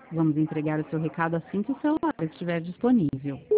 Vamos entregar o seu recado assim que o celular estiver disponível.